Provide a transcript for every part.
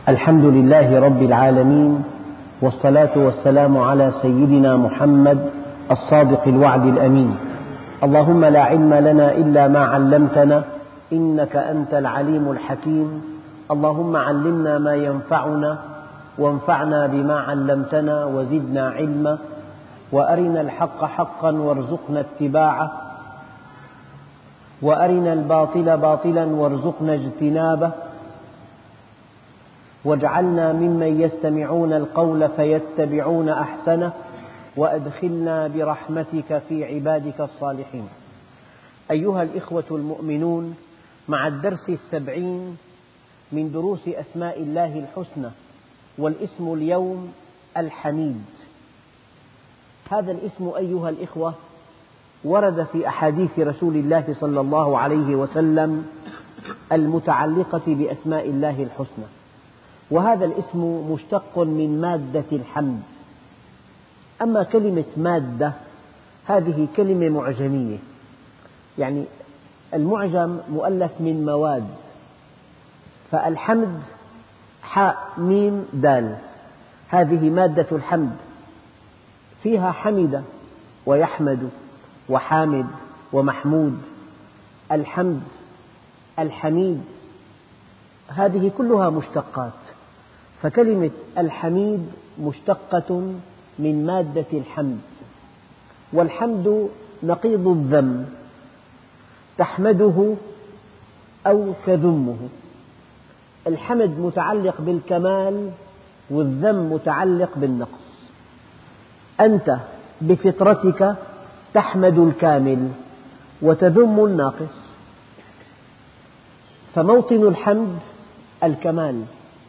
الحمد لله رب العالمين، والصلاة والسلام على سيدنا محمد الصادق الوعد الأمين. اللهم لا علم لنا إلا ما علمتنا إنك أنت العليم الحكيم. اللهم علمنا ما ينفعنا وانفعنا بما علمتنا وزدنا علما، وأرنا الحق حقا وارزقنا اتباعه، وأرنا الباطل باطلا وارزقنا اجتنابه، واجعلنا ممن يستمعون القول فيتبعون أحسنه، وأدخلنا برحمتك في عبادك الصالحين. أيها الإخوة المؤمنون، مع الدرس 70 من دروس أسماء الله الحسنى، والاسم اليوم الحميد. هذا الاسم أيها الإخوة ورد في أحاديث رسول الله صلى الله عليه وسلم المتعلقة بأسماء الله الحسنى، وهذا الاسم مشتق من مادة الحمد. أما كلمة مادة هذه كلمة معجمية، يعني المعجم مؤلف من مواد، فالحمد حاء ميم دال، هذه مادة الحمد، فيها حمد ويحمد وحامد ومحمود، الحمد الحميد، هذه كلها مشتقات. فكلمة الحميد مشتقة من مادة الحمد، والحمد نقيض الذم، تحمده أو تذمه. الحمد متعلق بالكمال، والذم متعلق بالنقص. أنت بفطرتك تحمد الكامل وتذم الناقص، فموطن الحمد الكمال،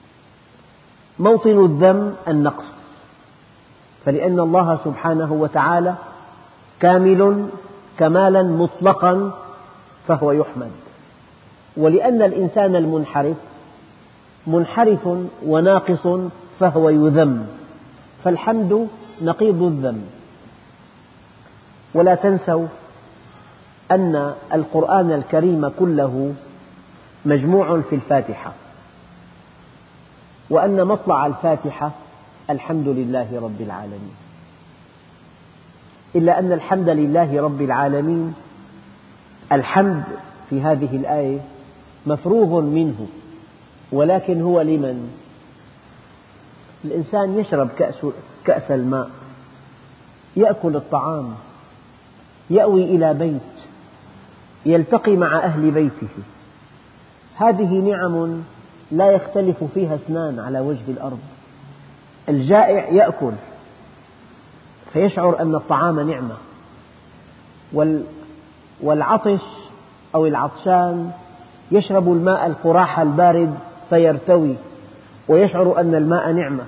موطن الذم النقص. فلأن الله سبحانه وتعالى كامل كمالا مطلقا فهو يحمد، ولأن الإنسان المنحرف منحرف وناقص فهو يذم، فالحمد نقيض الذم. ولا تنسوا أن القرآن الكريم كله مجموع في الفاتحة، وأن مطلع الفاتحة الحمد لله رب العالمين، إلا أن الحمد لله رب العالمين، الحمد في هذه الآية مفروغ منه، ولكن هو لمن؟ الإنسان يشرب كأس الماء، يأكل الطعام، يأوي إلى بيت، يلتقي مع أهل بيته، هذه نعم لا يختلف فيها اثنان على وجه الأرض. الجائع يأكل فيشعر أن الطعام نعمة، والعطش أو العطشان يشرب الماء القراح البارد فيرتوي ويشعر أن الماء نعمة،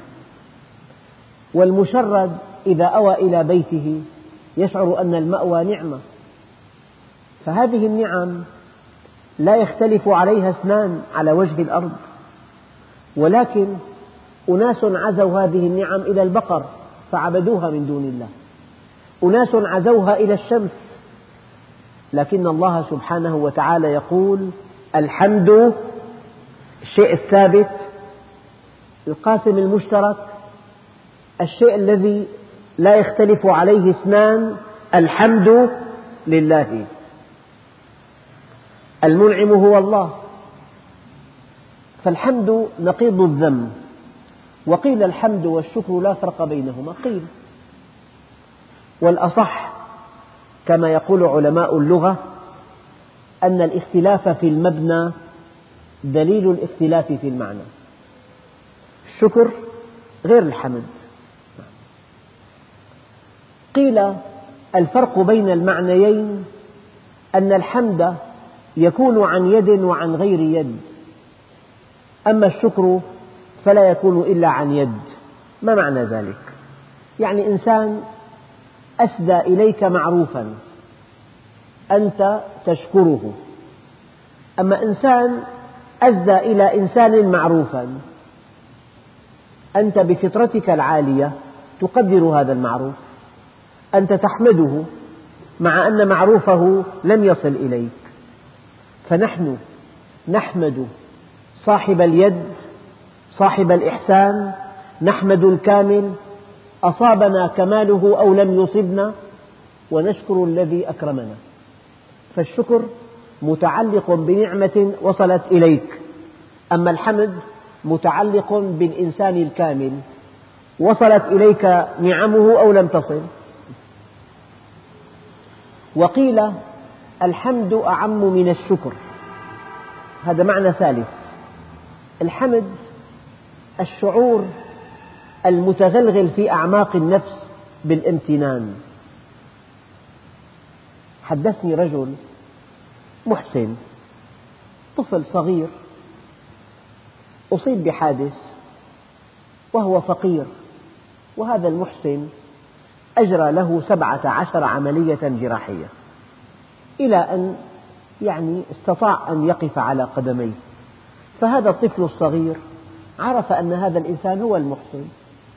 والمشرد إذا أوى إلى بيته يشعر أن المأوى نعمة. فهذه النعم لا يختلف عليها اثنان على وجه الأرض، ولكن أناس عزوا هذه النعم إلى البقر فعبدوها من دون الله، أناس عزوها إلى الشمس، لكن الله سبحانه وتعالى يقول الحمد، الشيء الثابت، القاسم المشترك، الشيء الذي لا يختلف عليه اثنان، الحمد لله. المنعم هو الله، فالحمد نقيض الذم. وقيل الحمد والشكر لا فرق بينهما، قيل، والأصح كما يقول علماء اللغة أن الاختلاف في المبنى دليل الاختلاف في المعنى. الشكر غير الحمد. قيل الفرق بين المعنيين أن الحمد يكون عن يد وعن غير يد، أما الشكر فلا يكون إلا عن يد. ما معنى ذلك؟ يعني إنسان أسدى إليك معروفا أنت تشكره، أما إنسان أسدى إلى إنسان معروفا أنت بفطرتك العالية تقدر هذا المعروف، أنت تحمده مع أن معروفه لم يصل إليك. فنحن نحمد صاحب اليد، صاحب الإحسان، نحمد الكامل، أصابنا كماله أو لم يصبنا، ونشكر الذي أكرمنا. فالشكر متعلق بنعمة وصلت إليك، أما الحمد متعلق بالإنسان الكامل، وصلت إليك نعمه أو لم تصل. وقيل الحمد أعم من الشكر، هذا معنى ثالث. الحمد الشعور المتغلغل في أعماق النفس بالامتنان. حدثني رجل محسن، طفل صغير أصيب بحادث وهو فقير، وهذا المحسن أجرى له 17 عملية جراحية إلى أن استطاع أن يقف على قدميه. فهذا الطفل الصغير عرف أن هذا الإنسان هو المحسن،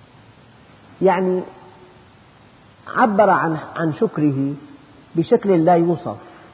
عبر عن شكره بشكل لا يوصف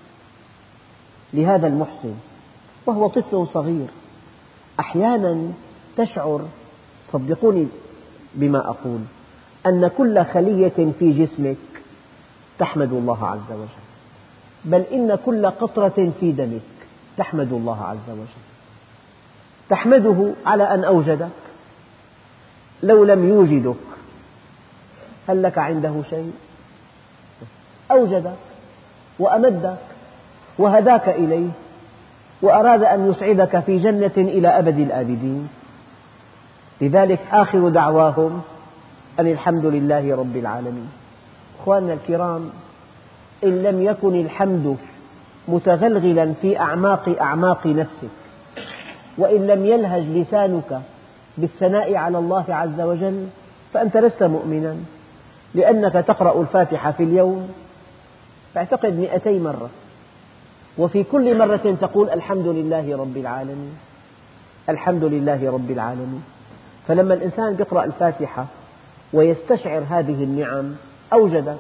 لهذا المحسن وهو طفل صغير. أحيانا تشعر، صدقوني بما أقول، أن كل خلية في جسمك تحمد الله عز وجل، بل إن كل قطرة في دمك تحمد الله عز وجل. تحمده على أن أوجدك، لو لم يوجدك هل لك عنده شيء؟ أوجدك وأمدك وهداك إليه وأراد أن يسعدك في جنة إلى أبد الآبدين. لذلك آخر دعواهم أن الحمد لله رب العالمين. أخواننا الكرام، إن لم يكن الحمد متغلغلا في أعماق نفسك، وإن لم يلهج لسانك بالثناء على الله عز وجل، فأنت لست مؤمنا، لأنك تقرأ الفاتحة في اليوم أعتقد 200 مرة، وفي كل مرة تقول الحمد لله رب العالمين، الحمد لله رب العالمين. فلما الإنسان يقرأ الفاتحة ويستشعر هذه النعم، أوجدك،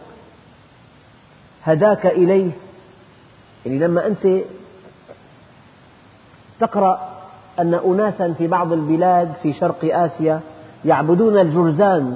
هداك إليه. لما أنت تقرأ أن أناسا في بعض البلاد في شرق آسيا يعبدون الجرذان،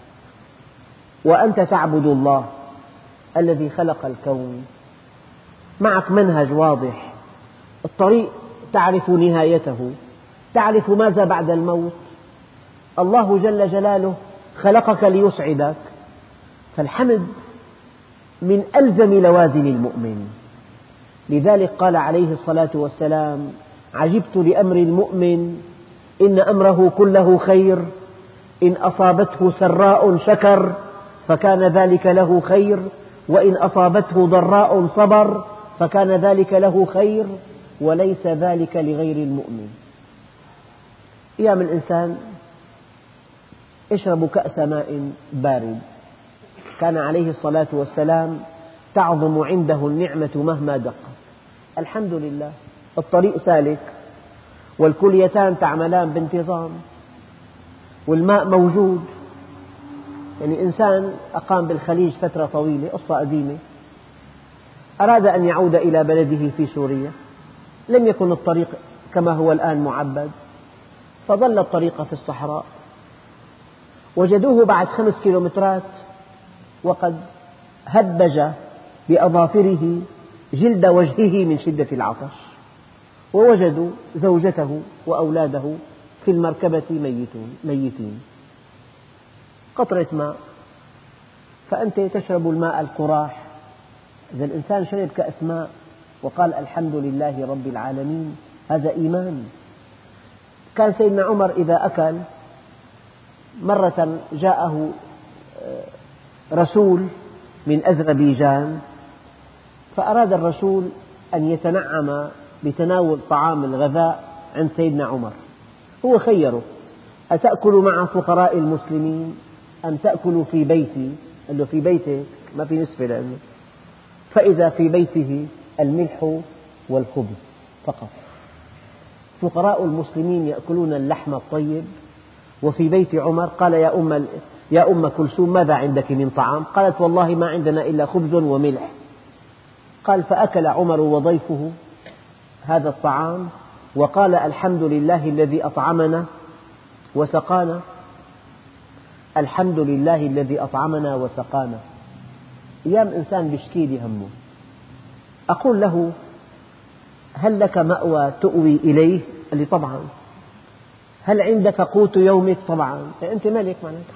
وأنت تعبد الله الذي خلق الكون، معك منهج واضح، الطريق تعرف نهايته، تعرف ماذا بعد الموت، الله جل جلاله خلقك ليسعدك. فالحمد من ألزم لوازم المؤمن. لذلك قال عليه الصلاة والسلام: عجبت لأمر المؤمن إن أمره كله خير، إن أصابته سراء شكر فكان ذلك له خير، وإن أصابته ضراء صبر فكان ذلك له خير، وليس ذلك لغير المؤمن. أيام الإنسان اشربوا كأس ماء بارد، كان عليه الصلاة والسلام تعظم عنده النعمة مهما دقت. الحمد لله، الطريق سالك، والكليتان تعملان بانتظام، والماء موجود. إنسان أقام بالخليج فترة طويلة، قصة قديمة، أراد أن يعود إلى بلده في سوريا، لم يكن الطريق كما هو الآن معبد، فضل الطريق في الصحراء، وجدوه بعد 5 كيلومترات وقد هبج بأظافره جلد وجهه من شدة العطش، ووجدوا زوجته وأولاده في المركبة ميتين. قطرة ماء، فأنت تشرب الماء القراح. إذا الإنسان شرب كأس ماء وقال الحمد لله رب العالمين، هذا إيمان. كان سيدنا عمر إذا أكل، مرة جاءه رسول من أذربيجان، فأراد الرسول أن يتنعم بتناول طعام الغذاء عند سيدنا عمر. هو خيره: أتأكل مع فقراء المسلمين أم تأكل في بيتي؟ قال له: في بيتك ما في نسبة لأنه، فإذا في بيته الملح والخبز فقط. فقراء المسلمين يأكلون اللحم الطيب، وفي بيت عمر قال: يا أم كلثوم ماذا عندك من طعام؟ قالت: والله ما عندنا إلا خبز وملح. قال: فأكل عمر وضيفه هذا الطعام، وقال: الحمد لله الذي أطعمنا وسقانا. الحمد لله الذي أطعمنا وسقانا. أيام إنسان بيشكي لي همه، أقول له: هل لك مأوى تؤوي إليه؟ قال لي: طبعا. هل عندك قوت يومك؟ طبعا. أنت ملك معناته،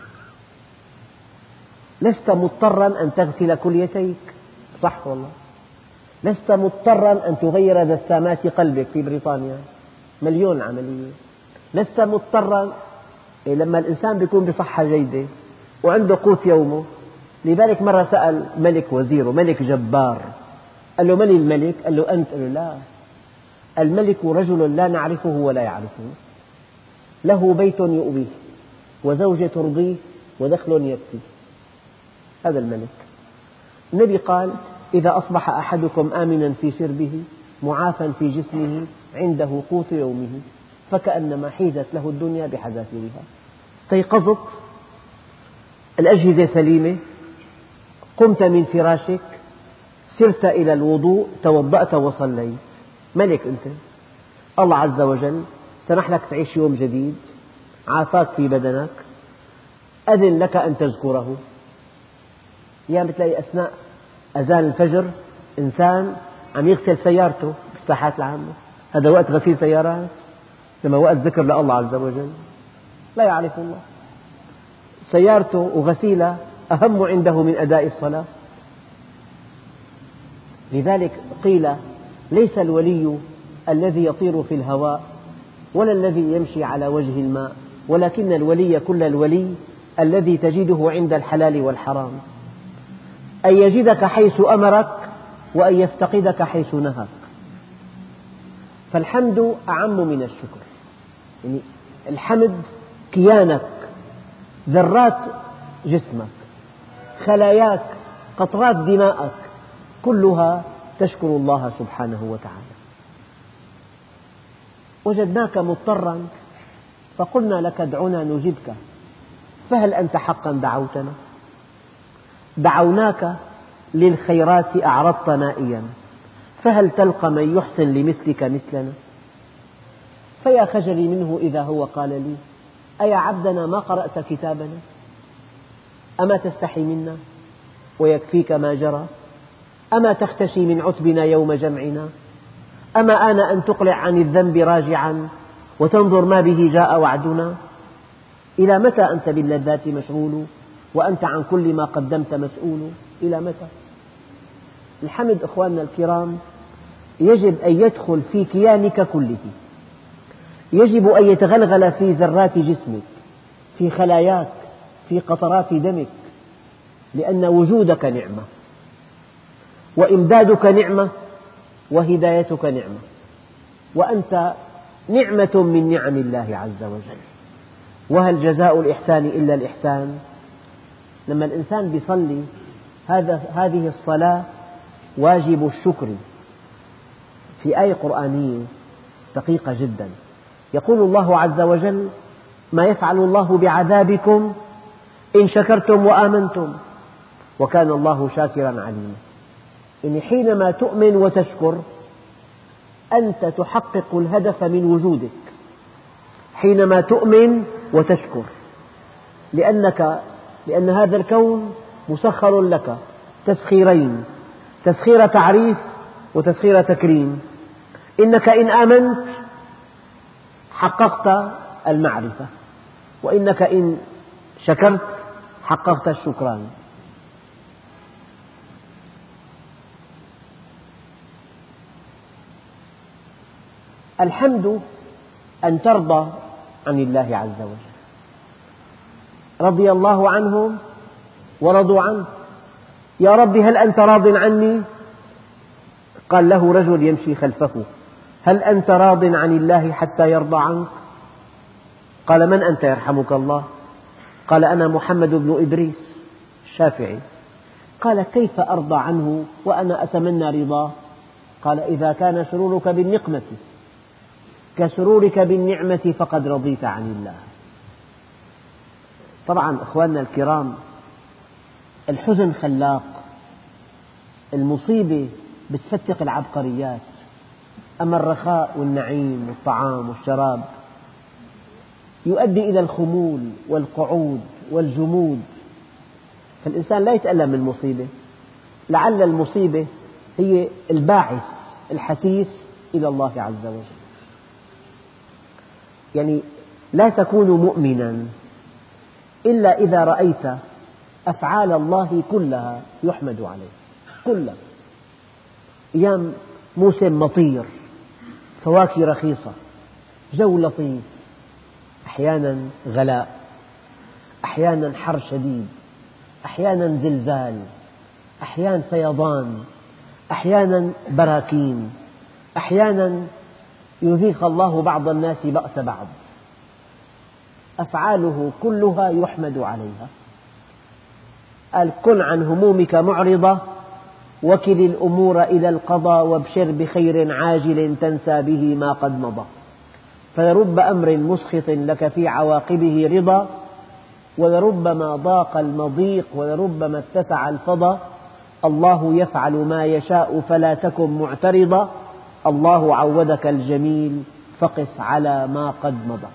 لست مضطرا أن تغسل كليتيك، صح والله. لست مضطرا أن تغير دسامات قلبك في بريطانيا، مليون عملية. لست مضطرا. لما الإنسان يكون بصحة جيدة وعنده قوت يومه، لذلك مرة سأل ملك وزيره، ملك جبار، قال له: من الملك؟ قال له: أنت. قال له: لا، الملك رجل لا نعرفه ولا يعرفه، له بيت يؤويه وزوجة ترضيه ودخل يكفيه، هذا الملك. النبي قال: إذا أصبح أحدكم آمنا في سربه معافى في جسمه عنده قوت يومه فكأنما حيزت له الدنيا بحذافيرها. استيقظت، الأجهزة سليمة، قمت من فراشك، سرت إلى الوضوء، توضأت وصليت، ملك أنت. الله عز وجل سمح لك تعيش يوم جديد، عافاك في بدنك، أذن لك أن تذكره. أيام بتلاقي أثناء أذان الفجر إنسان عم يغسل سيارته بالساحات العامة، هذا وقت غسيل سيارات؟ لما وقت ذكر لله عز وجل، لا يعرف الله. سيارته وغسيلها أهم عنده من أداء الصلاة. لذلك قيل: ليس الولي الذي يطير في الهواء ولا الذي يمشي على وجه الماء، ولكن الولي كل الولي الذي تجده عند الحلال والحرام، أن يجدك حيث أمرك وأن يفتقدك حيث نهاك. فالحمد أعم من الشكر. يعني الحمد كيانك، ذرات جسمك، خلاياك، قطرات دماءك، كلها تشكر الله سبحانه وتعالى. وجدناك مضطرا فقلنا لك: ادعنا نجبك، فهل أنت حقا دعوتنا؟ دعوناك للخيرات أعرضت نائيا، فهل تلقى من يحسن لمثلك مثلنا؟ فيا خجلي منه إذا هو قال لي: أيا عبدنا ما قرأت كتابنا؟ أما تستحي منا ويكفيك ما جرى؟ أما تختشي من عتبنا يوم جمعنا؟ أما آن أن تقلع عن الذنب راجعا وتنظر ما به جاء وعدنا؟ إلى متى أنت باللذات مشغول وأنت عن كل ما قدمت مسؤول؟ إلى متى؟ الحمد إخواننا الكرام يجب أن يدخل في كيانك كله، يجب أن يتغلغل في ذرات جسمك، في خلاياك، في قطرات دمك، لأن وجودك نعمة، وإمدادك نعمة، وهدايتك نعمة، وأنت نعمة من نعم الله عز وجل. وهل جزاء الإحسان إلا الإحسان؟ لما الإنسان يصلي هذه الصلاة واجب الشكر. في آية قرآنية دقيقة جدا، يقول الله عز وجل: ما يفعل الله بعذابكم إن شكرتم وآمنتم وكان الله شاكرا عليما. يعني حينما تؤمن وتشكر أنت تحقق الهدف من وجودك، حينما تؤمن وتشكر، لأن هذا الكون مسخر لك تسخيرين: تسخير تعريف وتسخير تكريم. إنك إن آمنت حققت المعرفة، وإنك إن شكرت حققت الشكران. الحمد أن ترضى عن الله عز وجل، رضي الله عنهم ورضوا عنه. يا رب هل أنت راض عني؟ قال له رجل يمشي خلفه: هل أنت راض عن الله حتى يرضى عنك؟ قال: من أنت يرحمك الله؟ قال: أنا محمد بن إدريس الشافعي. قال: كيف أرضى عنه وأنا أتمنى رضاه؟ قال: إذا كان سرورك بالنقمة كسرورك بالنعمة فقد رضيت عن الله. طبعا إخواننا الكرام، الحزن خلاق، المصيبة بتفتق العبقريات، أما الرخاء والنعيم والطعام والشراب يؤدي إلى الخمول والقعود والجمود، فالإنسان لا يتألم من المصيبة، لعل المصيبة هي الباعث الحثيث إلى الله عز وجل. يعني لا تكون مؤمنا إلا إذا رأيت أفعال الله كلها يحمد عليه، كلها. أيام موسم مطير، فواكه رخيصة، جو لطيف، أحيانا غلاء، أحيانا حر شديد، أحيانا زلزال، أحيانا فيضان، أحيانا براكين، أحيانا يذيق الله بعض الناس بأس بعض، أفعاله كلها يحمد عليها. قال: كن عن همومك معرضة، وكل الأمور إلى القضاء، وابشر بخير عاجل تنسى به ما قد مضى، فلرب أمر مسخط لك في عواقبه رضا، ولربما ضاق المضيق، ولربما اتسع الفضا، الله يفعل ما يشاء فلا تكن معترضا، الله عودك الجميل فقس على ما قد مضى.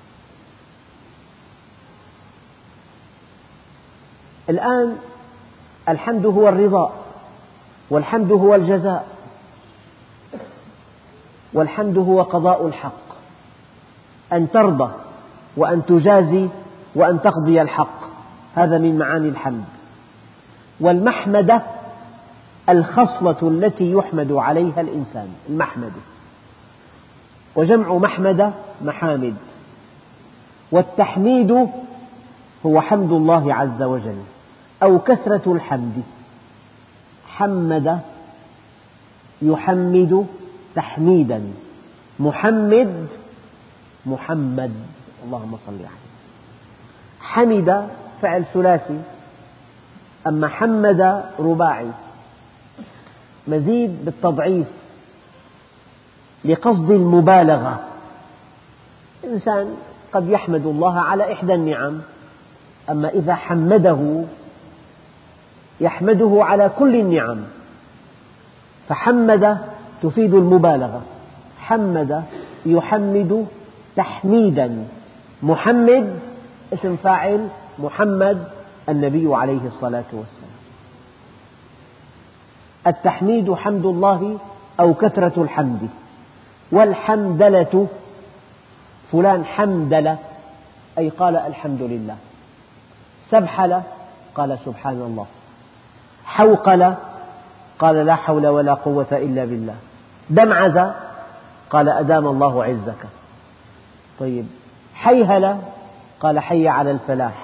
الآن الحمد هو الرضا، والحمد هو الجزاء، والحمد هو قضاء الحق، أن ترضى وأن تجازي وأن تقضي الحق، هذا من معاني الحمد. والمحمدة الخصلة التي يحمد عليها الإنسان، المحمدة، وجمع محمدة محامد. والتحميد هو حمد الله عز وجل أو كثرة الحمد، حمد يحمد تحميدا، محمد محمد، اللهم صل عليه. حمد فعل ثلاثي، أما حمد رباعي، مزيد بالتضعيف لقصد المبالغة. الإنسان قد يحمد الله على إحدى النعم، أما إذا حمده يحمده على كل النعم، فحمد تفيد المبالغة، حمد يحمد تحميدا، محمد اسم فاعل، محمد النبي عليه الصلاة والسلام. التحميد حمد الله أو كثرة الحمد. والحمدلة فلان حمدل أي قال الحمد لله، سبحل قال سبحان الله، حوقل قال لا حول ولا قوة إلا بالله، دمعز قال أدام الله عزك. طيب، حيهل قال حي على الفلاح،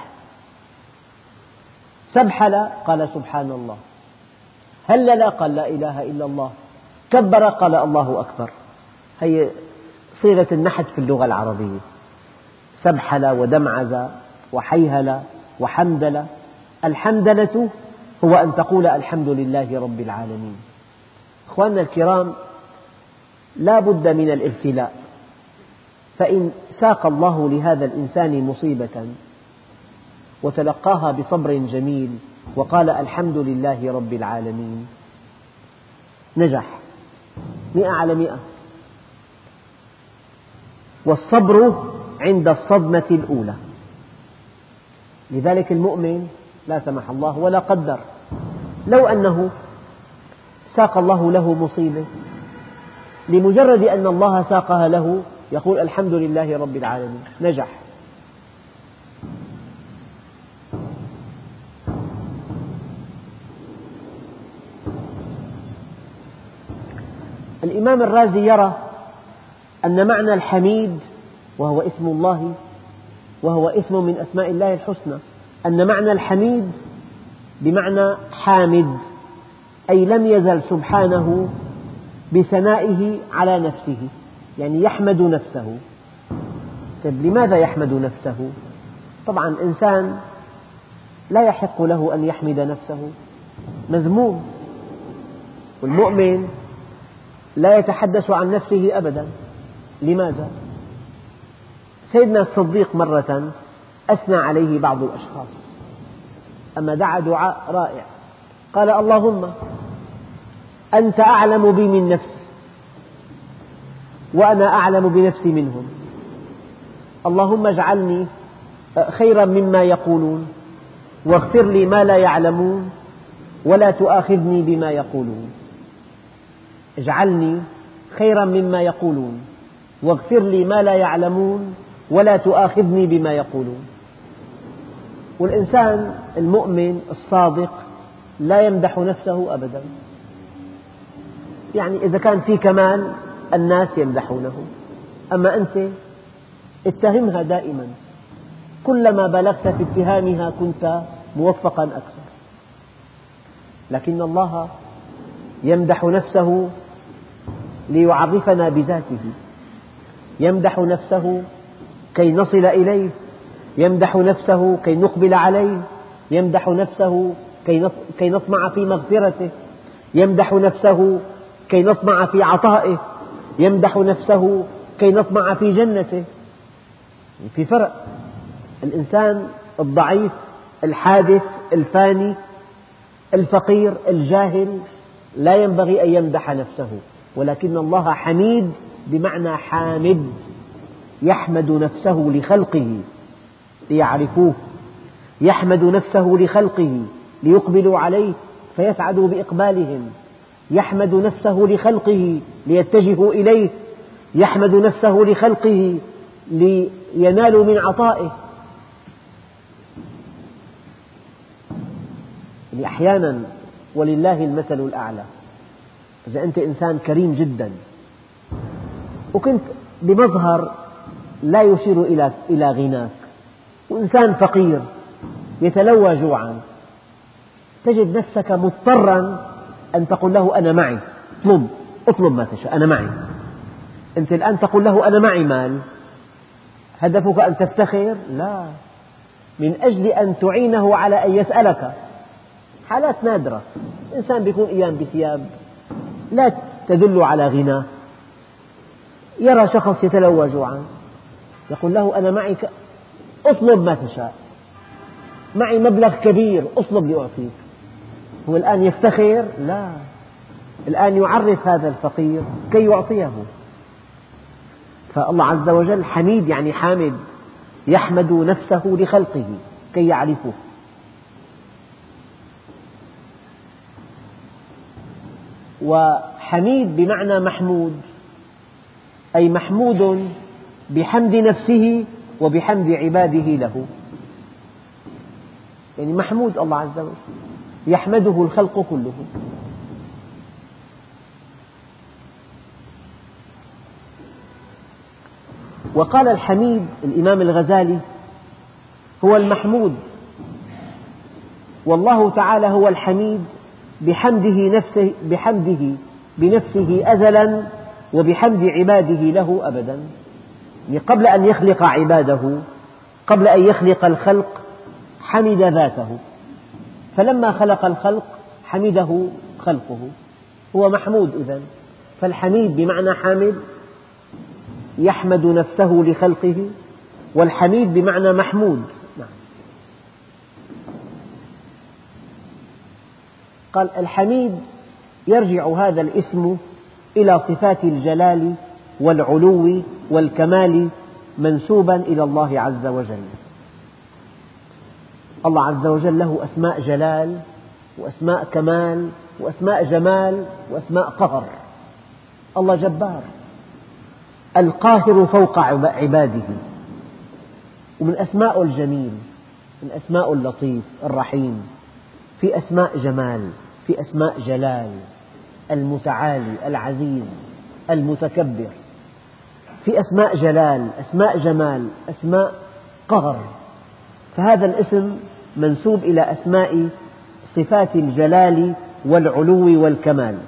سبحل قال سبحان الله، هلل قال لا إله إلا الله، كبر قال الله أكبر. هي صيغة النحت في اللغة العربية، سبحل ودمعز وحيهل وحمدل. الحمدلة هو أن تقول الحمد لله رب العالمين. أخواننا الكرام، لا بد من الابتلاء، فإن ساق الله لهذا الإنسان مصيبة وتلقاها بصبر جميل وقال الحمد لله رب العالمين، نجح 100%. والصبر عند الصدمة الأولى. لذلك المؤمن لا سمح الله ولا قدر، لو أنه ساق الله له مصيبة، لمجرد أن الله ساقها له يقول الحمد لله رب العالمين، نجح. الإمام الرازي يرى أن معنى الحميد، وهو اسم الله وهو اسم من أسماء الله الحسنى، أن معنى الحميد بمعنى حامد، أي لم يزل سبحانه بثنائه على نفسه، يعني يحمد نفسه. طيب، لماذا يحمد نفسه؟ طبعا إنسان لا يحق له أن يحمد نفسه، مذموم. والمؤمن لا يتحدث عن نفسه أبدا. لماذا؟ سيدنا الصديق مرة أثنى عليه بعض الأشخاص، أما دعا دعاء رائع، قال اللهم أنت أعلم بي من نفسي، وأنا أعلم بنفسي منهم، اللهم اجعلني خيرا مما يقولون واغفر لي ما لا يعلمون ولا تؤاخذني بما يقولون. اجعلني خيرا مما يقولون واغفر لي ما لا يعلمون ولا تؤاخذني بما يقولون. والإنسان المؤمن الصادق لا يمدح نفسه أبدا، يعني إذا كان في كمال الناس يمدحونه، أما أنت اتهمها دائما، كلما بلغت في اتهامها كنت موفقا أكثر. لكن الله يمدح نفسه ليعرفنا بذاته، يمدح نفسه كي نصل إليه، يمدح نفسه كي نقبل عليه، يمدح نفسه كي نطمع في مغفرته، يمدح نفسه كي نطمع في عطائه، يمدح نفسه كي نطمع في جنته. في فرق. الإنسان الضعيف الحادث الفاني الفقير الجاهل لا ينبغي أن يمدح نفسه، ولكن الله حميد بمعنى حامد، يحمد نفسه لخلقه ليعرفوه، يحمد نفسه لخلقه ليقبلوا عليه فيسعدوا بإقبالهم، يحمد نفسه لخلقه ليتجهوا إليه، يحمد نفسه لخلقه لينالوا من عطائه. أحيانا ولله المثل الأعلى، إذا أنت إنسان كريم جدا وكنت بمظهر لا يشير إلى غناك، وإنسان فقير يتلوى جوعا، تجد نفسك مضطرا أن تقول له أنا معي، اطلب ما تشاء، أنا معي. أنت الآن تقول له أنا معي مال، هدفك أن تفتخر؟ لا، من أجل أن تعينه على أن يسألك. حالات نادرة، إنسان بيكون أيام بثياب لا تدل على غناه، يرى شخص يتلوى جوعا يقول له أنا معك، اطلب ما تشاء، معي مبلغ كبير، اطلب لأعطيك. هو الآن يفتخر؟ لا، الآن يعرف هذا الفقير كي يعطيه. فالله عز وجل حميد يعني حامد، يحمد نفسه لخلقه كي يعرفوه. وحميد بمعنى محمود، أي محمود بحمد نفسه وبحمد عباده له، يعني محمود الله عز وجل يحمده الخلق كله. وقال الحميد الإمام الغزالي هو المحمود، والله تعالى هو الحميد بحمده بنفسه أزلا وبحمد عباده له أبدا. يعني قبل أن يخلق عباده، قبل أن يخلق الخلق حمد ذاته، فلما خلق الخلق حمده خلقه، هو محمود إذن. فالحميد بمعنى حامد يحمد نفسه لخلقه، والحميد بمعنى محمود. قال الحميد يرجع هذا الاسم إلى صفات الجلال والعلو والكمال منسوبا إلى الله عز وجل. الله عز وجل له أسماء جلال وأسماء كمال وأسماء جمال وأسماء قهر. الله جبار القاهر فوق عباده، ومن أسماء الجميل، من أسماء اللطيف الرحيم، في أسماء جمال، في أسماء جلال، المتعالي العزيز المتكبر، في أسماء جلال، أسماء جمال، أسماء قهر. فهذا الاسم منسوب إلى أسماء صفات الجلال والعلو والكمال.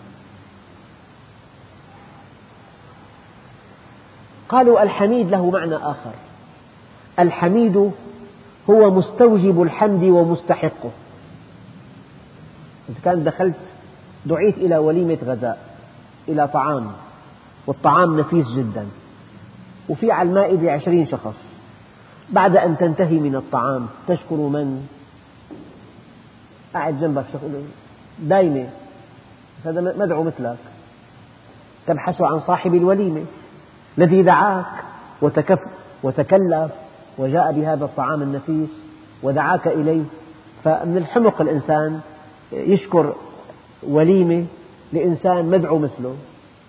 قالوا الحميد له معنى آخر، الحميد هو مستوجب الحمد ومستحقه. إذا كان دعيت إلى وليمة غداء، إلى طعام، والطعام نفيس جدا، وفي على المائدة 20 شخص، بعد أن تنتهي من الطعام تشكر من؟ قاعد جنبك شخص دايمة، هذا مدعو مثلك، تبحث عن صاحب الوليمة الذي دعاك وتكلف وجاء بهذا الطعام النفيس ودعاك إليه، فمن الحمق الإنسان يشكر وليمة لإنسان مدعو مثله.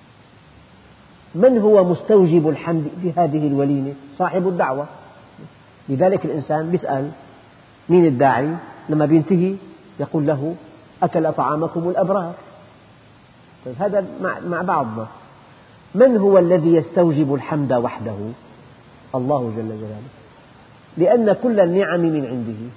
من هو مستوجب الحمد في هذه الوليمة؟ صاحب الدعوة. لذلك الإنسان يسأل مين الداعي؟ لما بينتهي يقول له أكل طعامكم الأبرار. طيب هذا مع بعضنا. من هو الذي يستوجب الحمد وحده؟ الله جل جلاله، لأن كل النعم من عنده.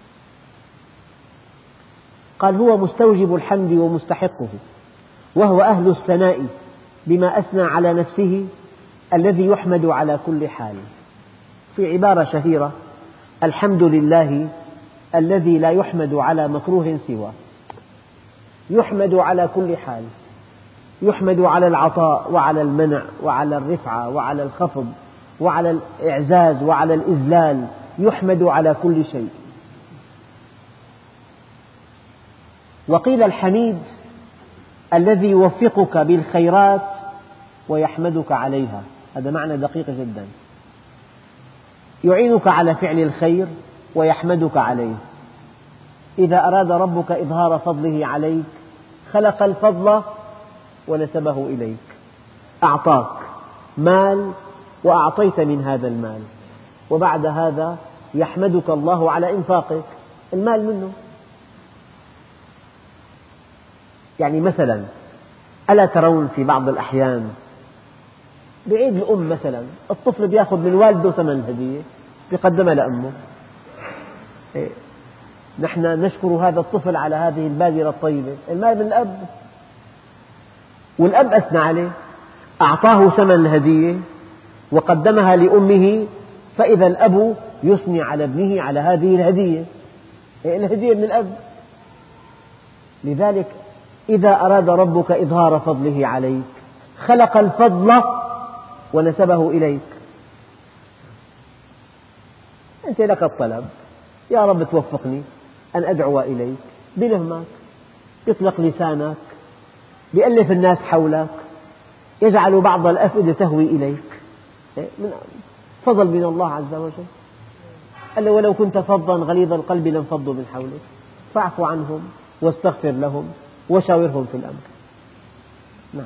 قال هو مستوجب الحمد ومستحقه، وهو أهل الثناء بما أثنى على نفسه الذي يحمد على كل حال. في عبارة شهيرة: الحمد لله الذي لا يحمد على مكروه سواه. يحمد على كل حال، يحمد على العطاء وعلى المنع وعلى الرفعة وعلى الخفض وعلى الإعزاز وعلى الإذلال، يحمد على كل شيء. وقيل الحميد الذي يوفقك بالخيرات ويحمدك عليها. هذا معنى دقيق جدا. يعينك على فعل الخير ويحمدك عليه. إذا أراد ربك إظهار فضله عليك خلق الفضل ونسبه إليك. أعطاك مال وأعطيت من هذا المال، وبعد هذا يحمدك الله على إنفاقك المال منه. يعني مثلا ألا ترون في بعض الأحيان بعيد الأم مثلا الطفل يأخذ من والده ثمن الهدية يقدمها لأمه. نحن نشكر هذا الطفل على هذه البادرة الطيبة. المال من الأب، والأب أثنى عليه، أعطاه ثمن الهدية وقدمها لأمه، فإذا الأب يثني على ابنه على هذه الهدية. الهدية من الأب. لذلك إذا أراد ربك إظهار فضله عليك خلق الفضل ونسبه إليك. أنت لك الطلب: يا رب توفقني أن أدعو إليك، بلهمك، يطلق لسانك، يؤلف الناس حولك، يجعل بعض الأفئدة تهوي إليك. فضل من الله عز وجل. قال ولو كنت فظا غليظ القلب لانفضوا من حولك فاعف عنهم واستغفر لهم وشاورهم في الأمر. نعم.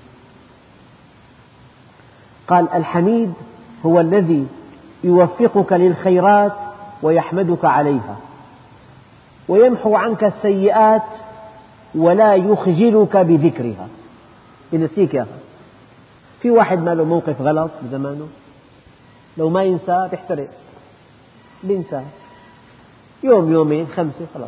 قال الحميد هو الذي يوفقك للخيرات ويحمدك عليها، ويمحو عنك السيئات ولا يخجلك بذكرها. ينسيك إياها. في واحد ما له موقف غلط بزمانه لو ما ينسى بيحترق، بينسى يوم يومين خمسة خلاص.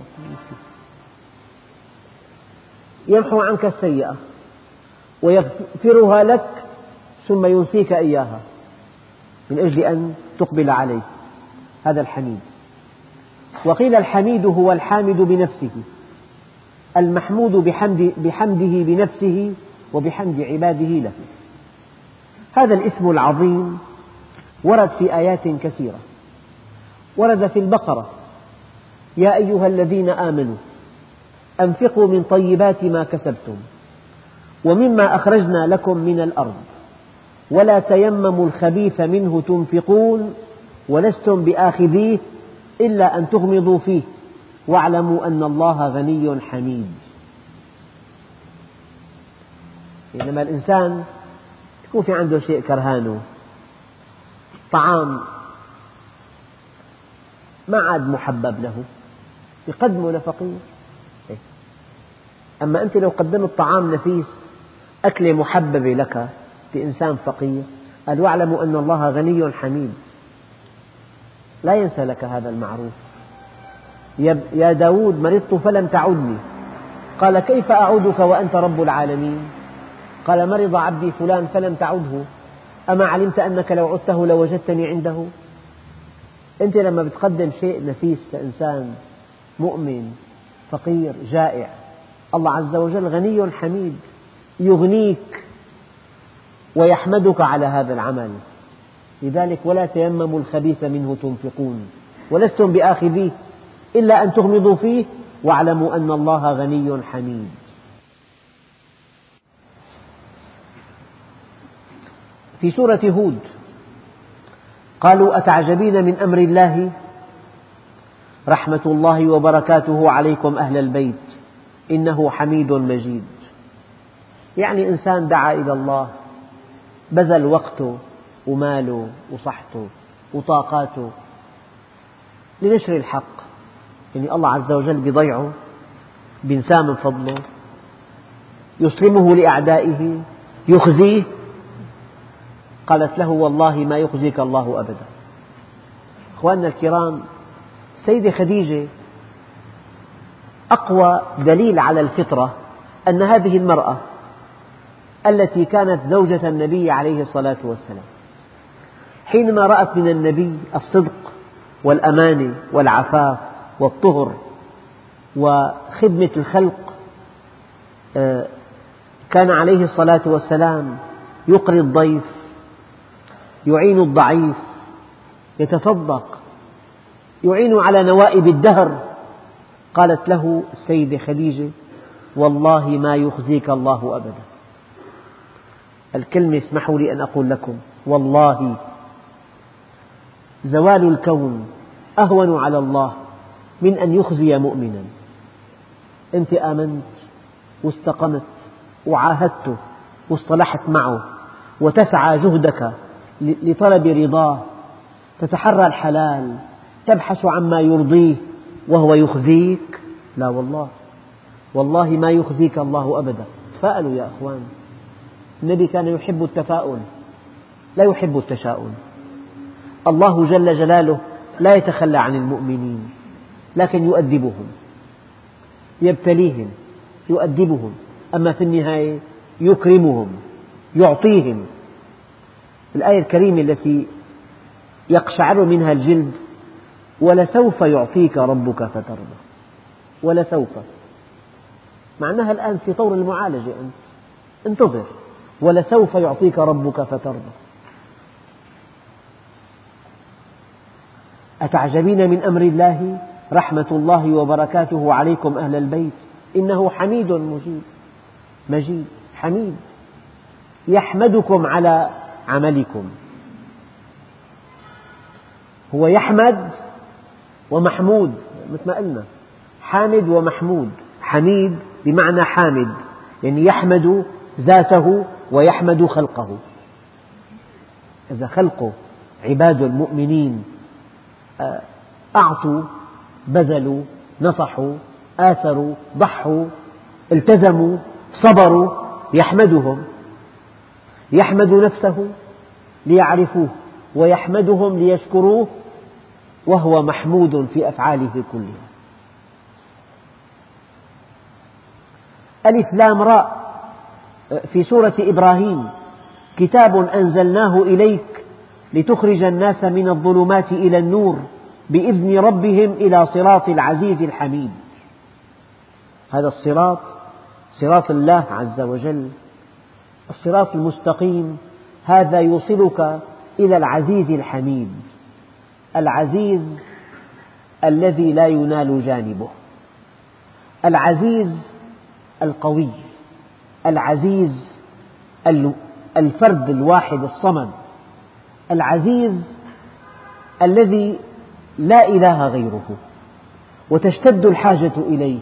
يمحو عنك السيئة ويغفرها لك ثم ينسيك إياها من أجل أن تقبل عليه. هذا الحميد. وقيل الحميد هو الحامد بنفسه، المحمود بحمده بنفسه وبحمد عباده له. هذا الاسم العظيم ورد في آيات كثيرة. ورد في البقرة: يا أيها الذين آمنوا أنفقوا من طيبات ما كسبتم ومما أخرجنا لكم من الأرض ولا تيمموا الخبيث منه تنفقون ولستم بآخذيه إلا أن تغمضوا فيه واعلموا أن الله غني حميد. لما الإنسان يكون في عنده شيء كرهانه، طعام ما عاد محبب له، يقدمه لفقير. أما أنت لو قدمت طعام نفيس، أكلة محببة لك لإنسان فقير، قال واعلموا أن الله غني حميد، لا ينسى لك هذا المعروف. يا داود مرضت فلم تعدني، قال كيف أعودك وأنت رب العالمين؟ قال مرض عبدي فلان فلم تعده، أما علمت أنك لو عدته لوجدتني عنده؟ أنت لما بتقدم شيء نفيس لإنسان مؤمن فقير جائع، الله عز وجل غني حميد، يغنيك ويحمدك على هذا العمل. لذلك ولا تيمموا الخبيث منه تنفقون ولستم بآخذيه إلا أن تغمضوا فيه واعلموا أن الله غني حميد. في سورة هود قالوا أتعجبين من أمر الله رحمة الله وبركاته عليكم أهل البيت إنه حميد مجيد. يعني إنسان دعا إلى الله، بذل وقته وماله وصحته وطاقاته لنشر الحق، يعني الله عز وجل بيضيعه، بينساه من فضله، يسلمه لأعدائه، يخزيه. قالت له والله ما يخزيك الله أبدا. أخواننا الكرام، السيدة خديجة أقوى دليل على الفطرة أن هذه المرأة التي كانت زوجة النبي عليه الصلاة والسلام حينما رأت من النبي الصدق والأمانة والعفاف والطهر وخدمة الخلق، كان عليه الصلاة والسلام يقري الضيف، يعين الضعيف، يتصدق، يعين على نوائب الدهر. قالت له السيدة خديجة والله ما يخزيك الله أبدا. الكلمة اسمحوا لي أن أقول لكم والله زوال الكون أهون على الله من أن يخزي مؤمنا. أنت آمنت واستقمت وعاهدته واصطلحت معه وتسعى جهدك لطلب رضاه، تتحرى الحلال، تبحث عما يرضيه، وهو يخزيك؟ لا والله، والله ما يخزيك الله أبدا. تفاءلوا يا أخوان. النبي كان يحب التفاؤل لا يحب التشاؤم. الله جل جلاله لا يتخلى عن المؤمنين، لكن يؤدبهم، يبتليهم، يؤدبهم، أما في النهاية يكرمهم، يعطيهم. الآية الكريمة التي يقشعر منها الجلد: ولسوف يعطيك ربك فترضى. ولسوف، معناها الآن في طور المعالجة، أنت انتظر، ولسوف يعطيك ربك فترضى. أتعجبين من أمر الله رحمة الله وبركاته عليكم أهل البيت إنه حميد مجيد. مجيد، حميد، يحمدكم على عملكم. هو يحمد ومحمود، مثل ما قلنا، حامد ومحمود. حميد بمعنى حامد، يعني يحمد ذاته ويحمد خلقه. إذا خلقه عباد المؤمنين أعطوا، بذلوا، نصحوا، آثروا، ضحوا، التزموا، صبروا، يحمدهم. يحمد نفسه ليعرفوه، ويحمدهم ليشكروه، وهو محمود في أفعاله كلها. ألف لام راء في سورة إبراهيم: كتاب أنزلناه إليك لتخرج الناس من الظلمات إلى النور بإذن ربهم إلى صراط العزيز الحميد. هذا الصراط صراط الله عز وجل، الصراط المستقيم، هذا يوصلك إلى العزيز الحميد. العزيز الذي لا ينال جانبه، العزيز القوي، العزيز الفرد الواحد الصمد، العزيز الذي لا إله غيره وتشتد الحاجة إليه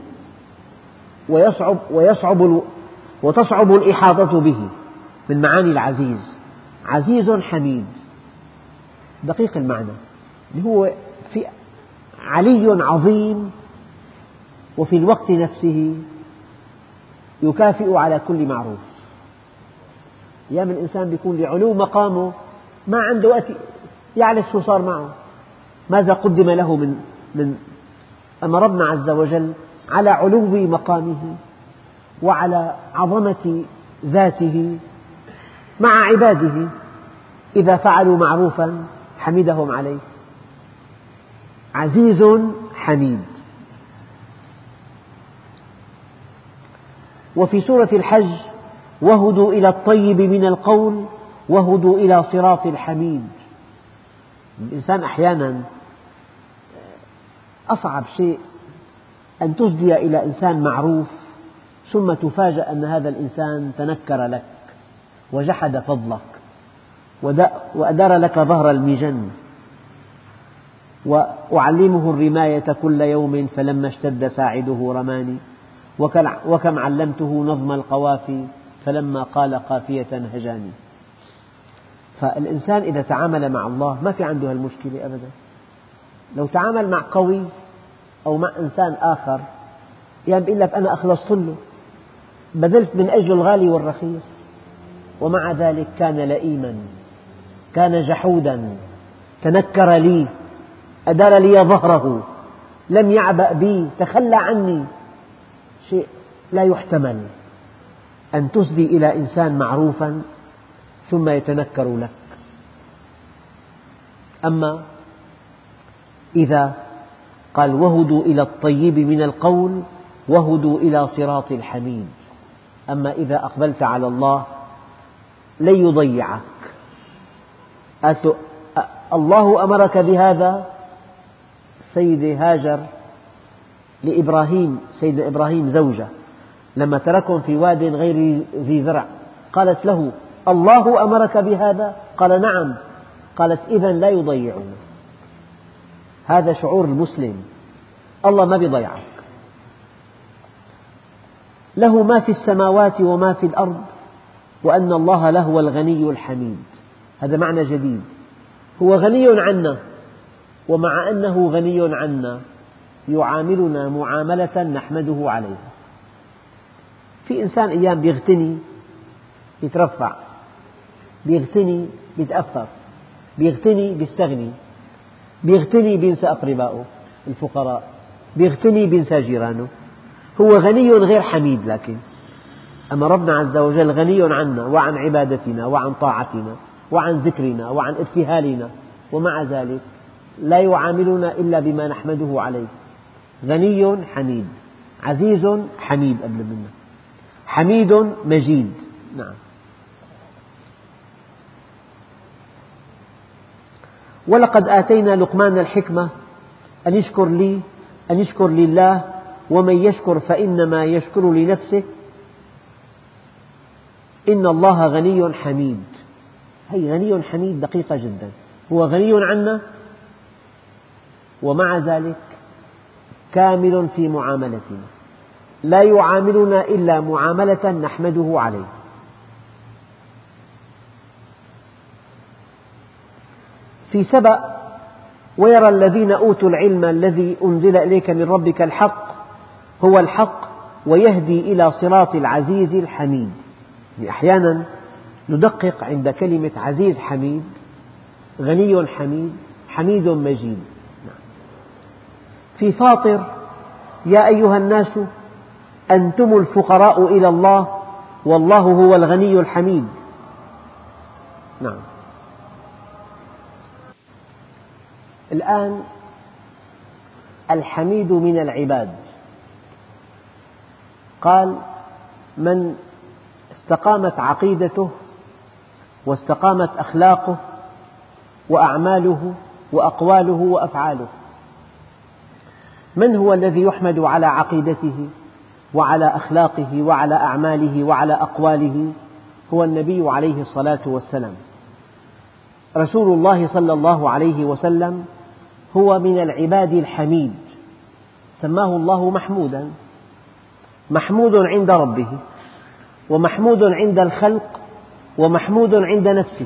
وتصعب الإحاطة به. من معاني العزيز عزيز حميد، دقيق المعنى، اللي هو في علي عظيم وفي الوقت نفسه يكافئ على كل معروف. أيام الإنسان بيكون لعلو مقامه ما عنده وقت يعرف شو صار معه، ماذا قدم له أما ربنا عز وجل على علو مقامه وعلى عظمة ذاته مع عباده، إذا فعلوا معروفا حمدهم عليه. عزيز حميد. وفي سورة الحج: وهدوا إلى الطيب من القول وهدوا إلى صراط الحميد. الإنسان أحيانا أصعب شيء أن تسدي إلى إنسان معروف ثم تفاجأ أن هذا الإنسان تنكر لك وجحد فضلك وأدار لك ظهر المجن وأعلمه الرماية كل يوم فلما اشتد ساعده رماني وكم علمته نظم القوافي فلما قال قافية هجاني. فالإنسان إذا تعامل مع الله ما في عنده هالمشكلة أبدا. لو تعامل مع قوي أو مع إنسان آخر يعني بيقول لك أنا أخلصت له، بذلت من أجل الغالي والرخيص، ومع ذلك كان لئيما، كان جحودا، تنكر لي، أدار لي ظهره، لم يعبأ بي، تخلى عني. شيء لا يحتمل أن تسدي إلى إنسان معروفا ثم يتنكر لك. أما إذا قال وهدوا إلى الطيب من القول وهدوا إلى صراط الحميد، أما إذا أقبلت على الله لن يضيعك. الله أمرك بهذا. سيدة هاجر لإبراهيم، سيدنا إبراهيم زوجة، لما تركهم في واد غير ذي زرع قالت له الله أمرك بهذا؟ قال نعم. قالت إذن لا يضيعنا. هذا شعور المسلم، الله ما بيضيعك. له ما في السماوات وما في الأرض وأن الله لهو الغني الحميد. هذا معنى جديد، هو غني عنا، ومع أنه غني عنا يعاملنا معاملة نحمده عليها. في إنسان أيام بيغتني يترفع، بيغتني بيتأثر، بيغتني بيستغني، بيغتني بينسى أقربائه الفقراء، بيغتني بينسى جيرانه. هو غني غير حميد. لكن أما ربنا عز وجل غني عنا وعن عبادتنا وعن طاعتنا وعن ذكرنا وعن ابتهالنا، ومع ذلك لا يعاملنا إلا بما نحمده عليه. غني حميد، عزيز حميد قبل منه، حميد مجيد. نعم. ولقد آتينا لقمان الحكمة أن يشكر لي، أن يشكر لله، ومن يشكر فإنما يشكر لنفسه، إن الله غني حميد. هي غني حميد دقيقة جدا. هو غني عنا ومع ذلك كامل في معاملتنا، لا يعاملنا إلا معاملة نحمده عليه. في سبأ ويرى الذين أوتوا العلم الذي أنزل إليك من ربك الحق هو الحق ويهدي إلى صراط العزيز الحميد. أحيانا ندقق عند كلمة عزيز حميد، غني حميد، حميد مجيد. في فاطر يا أيها الناس أنتم الفقراء إلى الله والله هو الغني الحميد. نعم. الآن الحميد من العباد. قال من استقامت عقيدته واستقامت أخلاقه وأعماله وأقواله وأفعاله. من هو الذي يحمد على عقيدته وعلى أخلاقه وعلى أعماله وعلى أقواله؟ هو النبي عليه الصلاة والسلام. رسول الله صلى الله عليه وسلم هو من العباد الحميد، سماه الله محمودا، محمود عند ربه ومحمود عند الخلق ومحمود عند نفسه.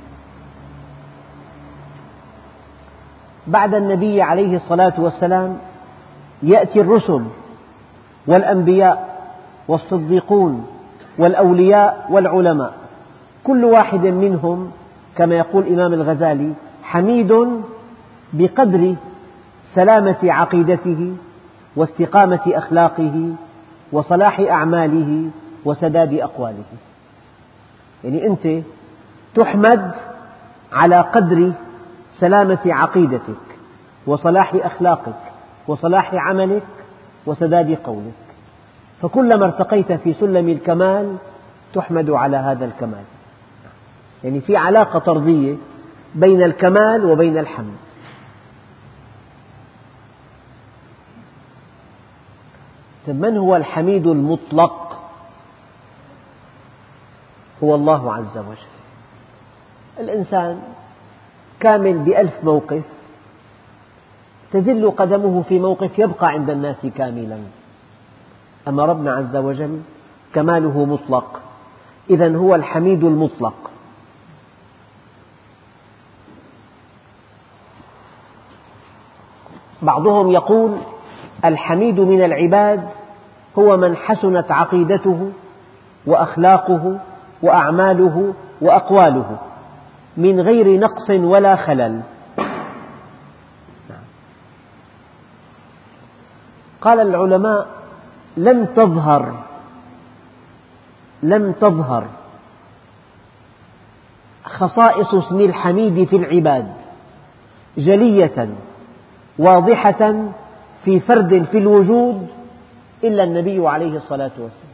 بعد النبي عليه الصلاة والسلام يأتي الرسل والأنبياء والصديقون والأولياء والعلماء، كل واحد منهم كما يقول الإمام الغزالي حميد بقدر سلامة عقيدته واستقامة أخلاقه وصلاح أعماله وسداد أقواله. يعني أنت تحمد على قدر سلامة عقيدتك وصلاح أخلاقك وصلاح عملك وسداد قولك، فكلما ارتقيت في سلم الكمال تحمد على هذا الكمال. يعني في علاقة طردية بين الكمال وبين الحمد. من هو الحميد المطلق؟ هو الله عز وجل. الإنسان كامل بألف موقف تزل قدمه في موقف يبقى عند الناس كاملا. أما ربنا عز وجل كماله مطلق، إذن هو الحميد المطلق. بعضهم يقول الحميد من العباد هو من حسنت عقيدته وأخلاقه وأعماله وأقواله من غير نقص ولا خلل. قال العلماء لم تظهر خصائص اسم الحميد في العباد جلية واضحة في فرد في الوجود إلا النبي عليه الصلاة والسلام.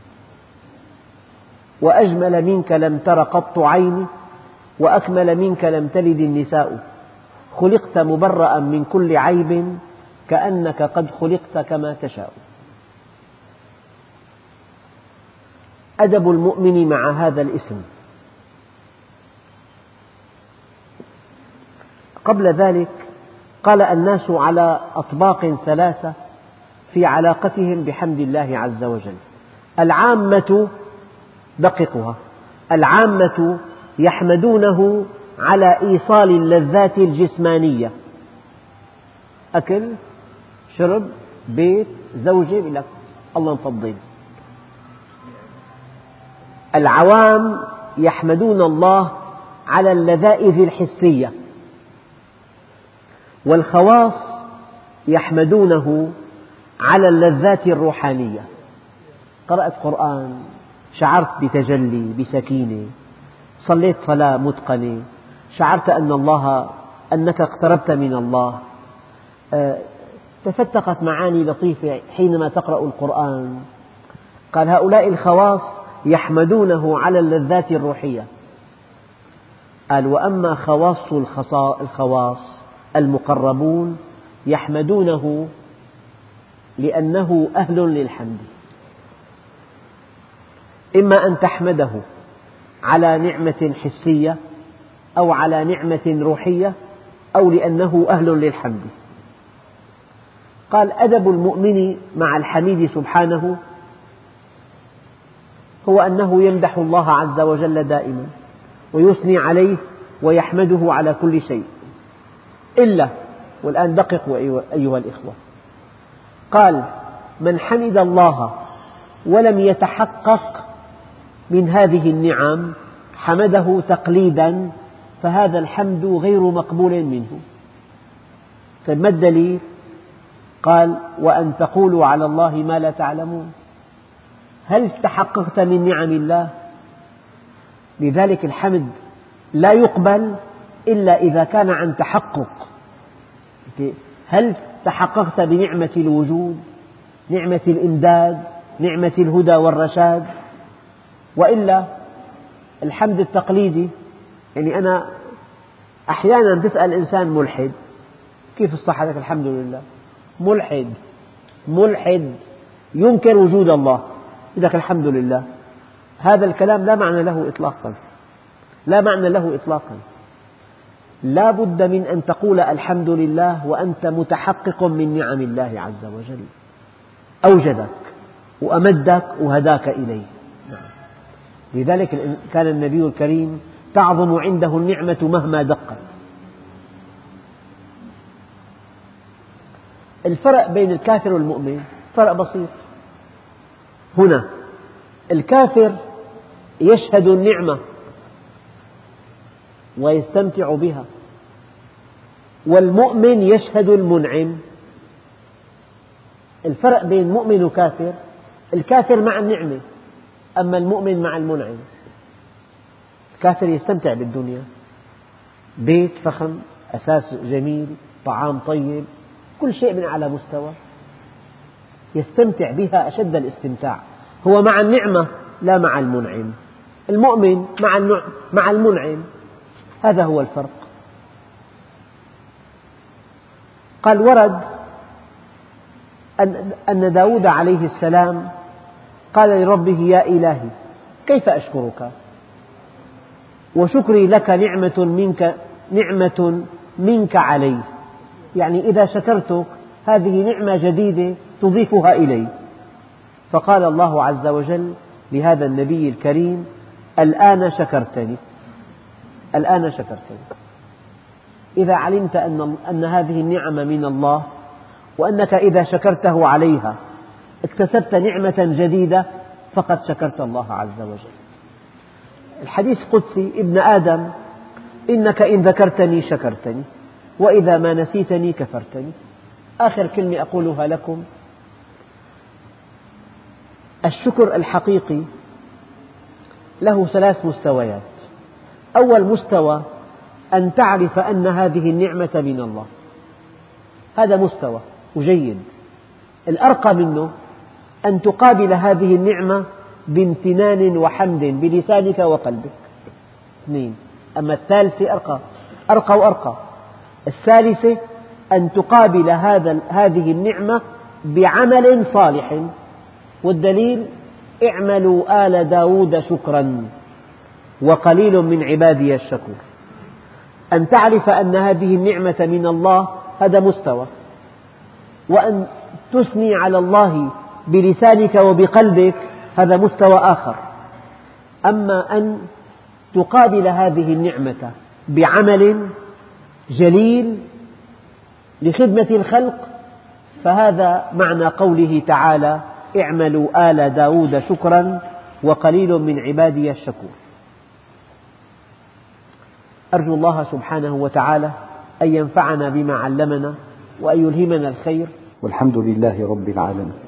وأجمل منك لم تر قط عيني وأكمل منك لم تلد النساء خلقت مبرأ من كل عيب كأنك قد خلقت كما تشاء. أدب المؤمن مع هذا الاسم. قبل ذلك قال الناس على أطباق ثلاثة في علاقتهم بحمد الله عز وجل. العامة دققها، العامة يحمدونه على إيصال اللذات الجسمانية، أكل شرب بيت زوجة، لك الله مفضل. العوام يحمدون الله على اللذائذ الحسية، والخواص يحمدونه على اللذات الروحانية. قرأت قرآن شعرت بتجلي بسكينة، صليت صلاة متقنة شعرت أنك اقتربت من الله، تفتقت معاني لطيفة حينما تقرأ القرآن. قال هؤلاء الخواص يحمدونه على اللذات الروحية. قال وأما خواص الخواص المقربون يحمدونه لأنه أهل للحمد. إما أن تحمده على نعمة حسية أو على نعمة روحية أو لأنه أهل للحمد. قال أدب المؤمن مع الحميد سبحانه هو أنه يمدح الله عز وجل دائما ويثني عليه ويحمده على كل شيء، إلا، والآن دققوا أيها الإخوة، قال من حمد الله ولم يتحقق من هذه النعم حمده تقليدا فهذا الحمد غير مقبول منه. طيب ما الدليل؟ قال وأن تقولوا على الله ما لا تعلمون. هل تحققت من نعم الله؟ لذلك الحمد لا يقبل إلا إذا كان عن تحقق. هل تحققت بنعمة الوجود، نعمة الإمداد، نعمة الهدى والرشاد؟ وإلا الحمد التقليدي، يعني أنا أحيانا تسأل إنسان ملحد كيف الصحة لك؟ الحمد لله. ملحد ينكر وجود الله لك الحمد لله. هذا الكلام لا معنى له إطلاقا، لا معنى له إطلاقا. لا بد من أن تقول الحمد لله وأنت متحقق من نعم الله عز وجل، أوجدك وأمدك وهداك إليه. لذلك كان النبي الكريم تعظم عنده النعمة مهما دقت. الفرق بين الكافر والمؤمن فرق بسيط. هنا الكافر يشهد النعمة ويستمتع بها، والمؤمن يشهد المنعم. الفرق بين مؤمن وكافر، الكافر مع النعمة أما المؤمن مع المنعم. الكافر يستمتع بالدنيا، بيت فخم، أساس جميل، طعام طيب، كل شيء من أعلى مستوى، يستمتع بها أشد الاستمتاع. هو مع النعمة لا مع المنعم. المؤمن مع المنعم، هذا هو الفرق. قال ورد أن داود عليه السلام قال لربه يا إلهي كيف أشكرك وشكري لك نعمة منك علي. يعني إذا شكرتك هذه نعمة جديدة تضيفها إلي. فقال الله عز وجل لهذا النبي الكريم: الآن شكرتني، الآن شكرتني. إذا علمت أن هذه النعمة من الله، وأنك إذا شكرته عليها اكتسبت نعمة جديدة، فقد شكرت الله عز وجل. الحديث قدسي: ابن آدم إنك إن ذكرتني شكرتني، وإذا ما نسيتني كفرتني. آخر كلمة أقولها لكم: الشكر الحقيقي له 3 مستويات. أول مستوى أن تعرف أن هذه النعمة من الله، هذا مستوى وجيد. الأرقى منه أن تقابل هذه النعمة بامتنان وحمد بلسانك وقلبك. 2. أما الثالثة أرقى وأرقى. الثالثة أن تقابل هذه النعمة بعمل صالح، والدليل: اعملوا آل داود شكرا وقليل من عبادي الشكور. أن تعرف أن هذه النعمة من الله هذا مستوى، وأن تثني على الله بلسانك وبقلبك هذا مستوى آخر. أما أن تقابل هذه النعمة بعمل جليل لخدمة الخلق، فهذا معنى قوله تعالى: اعملوا آل داود شكرا وقليل من عبادي الشكور. أرجو الله سبحانه وتعالى أن ينفعنا بما علمنا وأن يلهمنا الخير، والحمد لله رب العالمين.